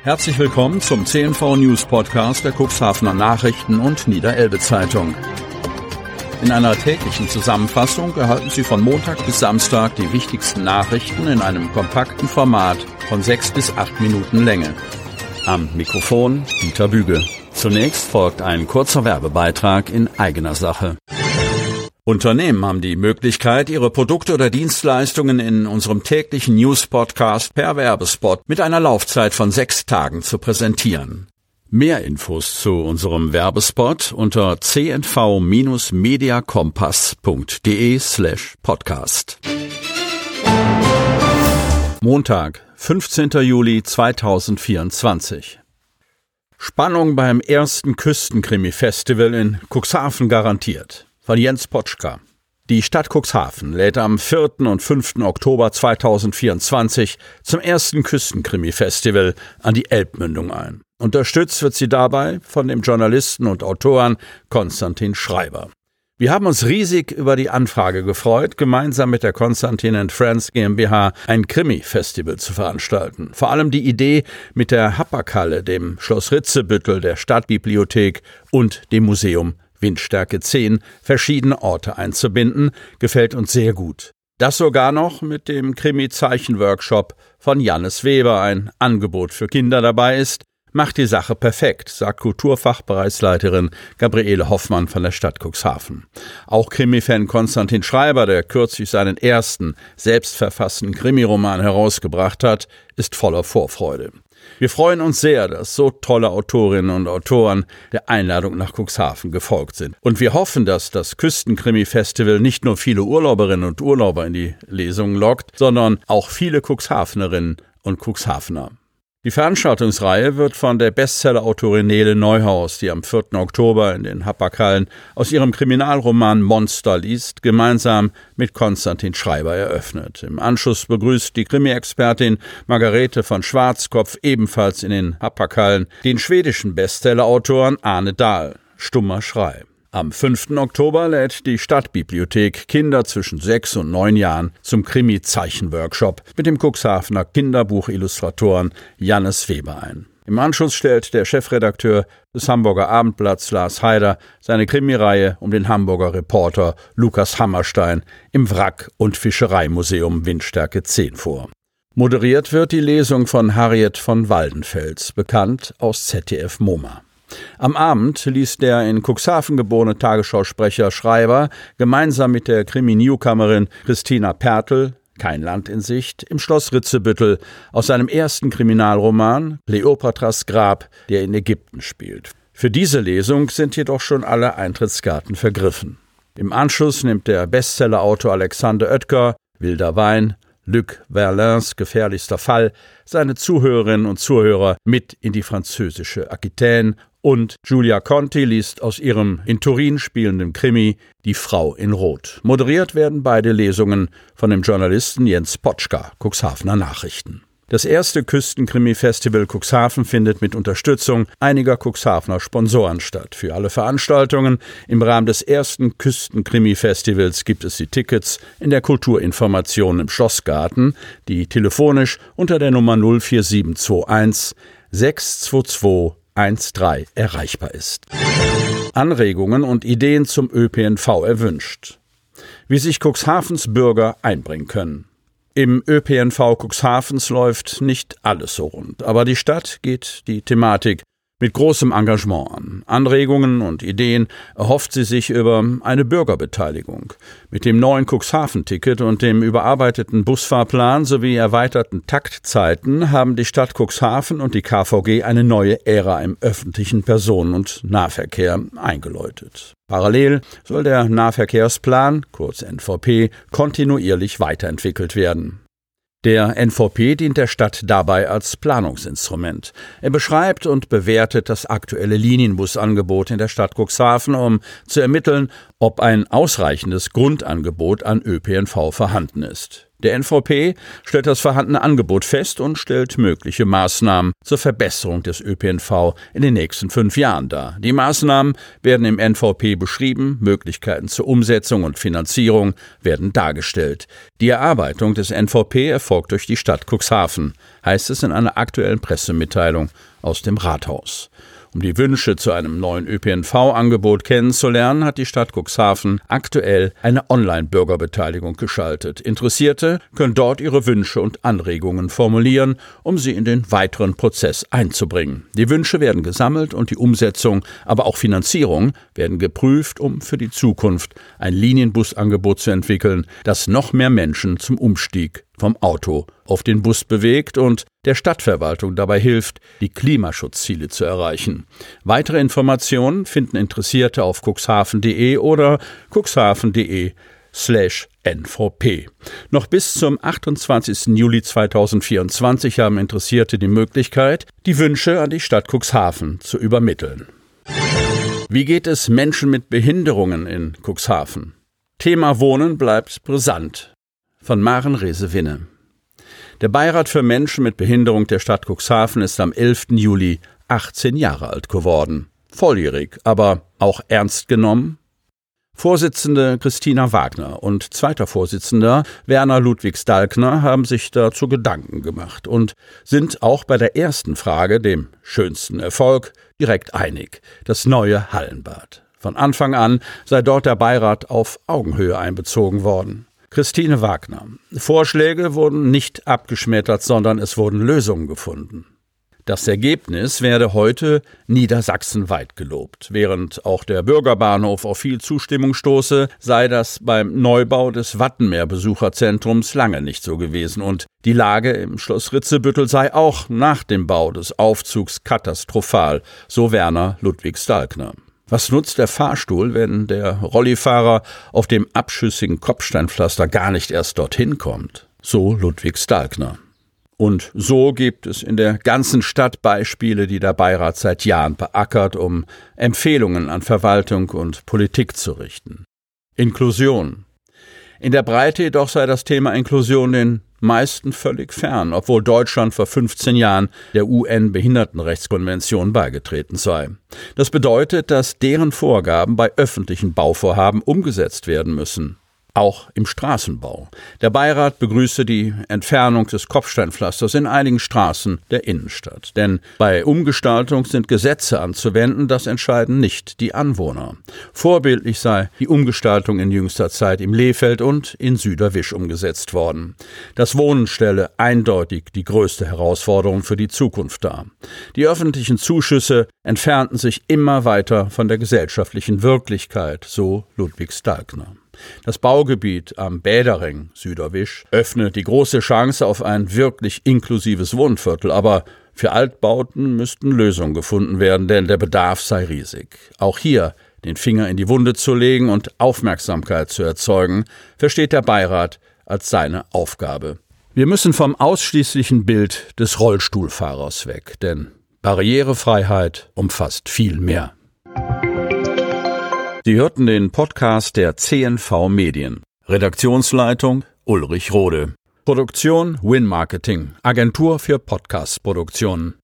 Herzlich willkommen zum CNV News Podcast der Cuxhavener Nachrichten und Niederelbe Zeitung. In einer täglichen Zusammenfassung erhalten Sie von Montag bis Samstag die wichtigsten Nachrichten in einem kompakten Format von 6 bis 8 Minuten Länge. Am Mikrofon Dieter Büge. Zunächst folgt ein kurzer Werbebeitrag in eigener Sache. Unternehmen haben die Möglichkeit, ihre Produkte oder Dienstleistungen in unserem täglichen News-Podcast per Werbespot mit einer Laufzeit von 6 Tagen zu präsentieren. Mehr Infos zu unserem Werbespot unter cnv-mediakompass.de/podcast. Montag, 15. Juli 2024. Spannung beim ersten Küstenkrimi-Festival in Cuxhaven garantiert. Von Jens Potschka. Die Stadt Cuxhaven lädt am 4. und 5. Oktober 2024 zum ersten Küstenkrimi-Festival an die Elbmündung ein. Unterstützt wird sie dabei von dem Journalisten und Autoren Konstantin Schreiber. Wir haben uns riesig über die Anfrage gefreut, gemeinsam mit der Konstantin & Friends GmbH ein Krimi-Festival zu veranstalten. Vor allem die Idee, mit der Hapag-Halle, dem Schloss Ritzebüttel, der Stadtbibliothek und dem Museum Windstärke 10 verschiedene Orte einzubinden, gefällt uns sehr gut. Das sogar noch mit dem Krimi-Zeichen-Workshop von Jannes Weber, ein Angebot für Kinder dabei ist, macht die Sache perfekt, sagt Kulturfachbereichsleiterin Gabriele Hoffmann von der Stadt Cuxhaven. Auch Krimi-Fan Konstantin Schreiber, der kürzlich seinen ersten selbstverfassten Krimiroman herausgebracht hat, ist voller Vorfreude. Wir freuen uns sehr, dass so tolle Autorinnen und Autoren der Einladung nach Cuxhaven gefolgt sind. Und wir hoffen, dass das Küstenkrimi-Festival nicht nur viele Urlauberinnen und Urlauber in die Lesungen lockt, sondern auch viele Cuxhavenerinnen und Cuxhavener. Die Veranstaltungsreihe wird von der Bestseller-Autorin Nele Neuhaus, die am 4. Oktober in den Hapag-Hallen aus ihrem Kriminalroman Monster liest, gemeinsam mit Konstantin Schreiber eröffnet. Im Anschluss begrüßt die Krimi-Expertin Margarete von Schwarzkopf ebenfalls in den Hapag-Hallen den schwedischen Bestseller-Autoren Arne Dahl, Stummer Schrei. Am 5. Oktober lädt die Stadtbibliothek Kinder zwischen 6 und 9 Jahren zum Krimi-Zeichen-Workshop mit dem Cuxhavener Kinderbuchillustratoren Jannes Weber ein. Im Anschluss stellt der Chefredakteur des Hamburger Abendblatts Lars Haider seine Krimireihe um den Hamburger Reporter Lukas Hammerstein im Wrack- und Fischereimuseum Windstärke 10 vor. Moderiert wird die Lesung von Harriet von Waldenfels, bekannt aus ZDF MoMA. Am Abend liest der in Cuxhaven geborene Tagesschausprecher Schreiber gemeinsam mit der Krimi-Newcomerin Christina Pertl, Kein Land in Sicht, im Schloss Ritzebüttel aus seinem ersten Kriminalroman Kleopatras Grab, der in Ägypten spielt. Für diese Lesung sind jedoch schon alle Eintrittskarten vergriffen. Im Anschluss nimmt der Bestsellerautor Alexander Oetker, Wilder Wein, Luc Verlins gefährlichster Fall, seine Zuhörerinnen und Zuhörer mit in die französische Aquitaine und Giulia Conti liest aus ihrem in Turin spielenden Krimi Die Frau in Rot. Moderiert werden beide Lesungen von dem Journalisten Jens Potschka, Cuxhavener Nachrichten. Das erste Küstenkrimi-Festival Cuxhaven findet mit Unterstützung einiger Cuxhavener Sponsoren statt. Für alle Veranstaltungen im Rahmen des ersten Küstenkrimi-Festivals gibt es die Tickets in der Kulturinformation im Schlossgarten, die telefonisch unter der Nummer 04721 622 13 erreichbar ist. Anregungen und Ideen zum ÖPNV erwünscht. Wie sich Cuxhavens Bürger einbringen können. Im ÖPNV Cuxhavens läuft nicht alles so rund, aber die Stadt geht die Thematik mit großem Engagement an. Anregungen und Ideen erhofft sie sich über eine Bürgerbeteiligung. Mit dem neuen Cuxhaven-Ticket und dem überarbeiteten Busfahrplan sowie erweiterten Taktzeiten haben die Stadt Cuxhaven und die KVG eine neue Ära im öffentlichen Personen- und Nahverkehr eingeläutet. Parallel soll der Nahverkehrsplan, kurz NVP, kontinuierlich weiterentwickelt werden. Der NVP dient der Stadt dabei als Planungsinstrument. Er beschreibt und bewertet das aktuelle Linienbusangebot in der Stadt Cuxhaven, um zu ermitteln, ob ein ausreichendes Grundangebot an ÖPNV vorhanden ist. Der NVP stellt das vorhandene Angebot fest und stellt mögliche Maßnahmen zur Verbesserung des ÖPNV in den nächsten 5 Jahren dar. Die Maßnahmen werden im NVP beschrieben, Möglichkeiten zur Umsetzung und Finanzierung werden dargestellt. Die Erarbeitung des NVP erfolgt durch die Stadt Cuxhaven, heißt es in einer aktuellen Pressemitteilung aus dem Rathaus. Um die Wünsche zu einem neuen ÖPNV-Angebot kennenzulernen, hat die Stadt Cuxhaven aktuell eine Online-Bürgerbeteiligung geschaltet. Interessierte können dort ihre Wünsche und Anregungen formulieren, um sie in den weiteren Prozess einzubringen. Die Wünsche werden gesammelt und die Umsetzung, aber auch Finanzierung werden geprüft, um für die Zukunft ein Linienbusangebot zu entwickeln, das noch mehr Menschen zum Umstieg vom Auto auf den Bus bewegt und der Stadtverwaltung dabei hilft, die Klimaschutzziele zu erreichen. Weitere Informationen finden Interessierte auf cuxhaven.de oder cuxhaven.de/NVP. Noch bis zum 28. Juli 2024 haben Interessierte die Möglichkeit, die Wünsche an die Stadt Cuxhaven zu übermitteln. Wie geht es Menschen mit Behinderungen in Cuxhaven? Thema Wohnen bleibt brisant. Von Maren Rese-Winne. Der Beirat für Menschen mit Behinderung der Stadt Cuxhaven ist am 11. Juli 18 Jahre alt geworden. Volljährig, aber auch ernst genommen? Vorsitzende Christina Wagner und zweiter Vorsitzender Werner Ludwig-Stalkner haben sich dazu Gedanken gemacht und sind auch bei der ersten Frage, dem schönsten Erfolg, direkt einig: das neue Hallenbad. Von Anfang an sei dort der Beirat auf Augenhöhe einbezogen worden. Christine Wagner. Vorschläge wurden nicht abgeschmettert, sondern es wurden Lösungen gefunden. Das Ergebnis werde heute niedersachsenweit gelobt. Während auch der Bürgerbahnhof auf viel Zustimmung stoße, sei das beim Neubau des Wattenmeer-Besucherzentrums lange nicht so gewesen und die Lage im Schloss Ritzebüttel sei auch nach dem Bau des Aufzugs katastrophal, so Werner Ludwig-Stalkner. Was nutzt der Fahrstuhl, wenn der Rollifahrer auf dem abschüssigen Kopfsteinpflaster gar nicht erst dorthin kommt? So Ludwig-Stalkner. Und so gibt es in der ganzen Stadt Beispiele, die der Beirat seit Jahren beackert, um Empfehlungen an Verwaltung und Politik zu richten. Inklusion. In der Breite jedoch sei das Thema Inklusion den meisten völlig fern, obwohl Deutschland vor 15 Jahren der UN-Behindertenrechtskonvention beigetreten sei. Das bedeutet, dass deren Vorgaben bei öffentlichen Bauvorhaben umgesetzt werden müssen. Auch im Straßenbau. Der Beirat begrüße die Entfernung des Kopfsteinpflasters in einigen Straßen der Innenstadt. Denn bei Umgestaltung sind Gesetze anzuwenden, das entscheiden nicht die Anwohner. Vorbildlich sei die Umgestaltung in jüngster Zeit im Lehfeld und in Süderwisch umgesetzt worden. Das Wohnen stelle eindeutig die größte Herausforderung für die Zukunft dar. Die öffentlichen Zuschüsse entfernten sich immer weiter von der gesellschaftlichen Wirklichkeit, so Ludwig-Stalkner. Das Baugebiet am Bäderring, Süderwisch, öffnet die große Chance auf ein wirklich inklusives Wohnviertel, aber für Altbauten müssten Lösungen gefunden werden, denn der Bedarf sei riesig. Auch hier den Finger in die Wunde zu legen und Aufmerksamkeit zu erzeugen, versteht der Beirat als seine Aufgabe. Wir müssen vom ausschließlichen Bild des Rollstuhlfahrers weg, denn Barrierefreiheit umfasst viel mehr. Sie hörten den Podcast der CNV Medien. Redaktionsleitung Ulrich Rode. Produktion Win Marketing, Agentur für Podcast-Produktionen.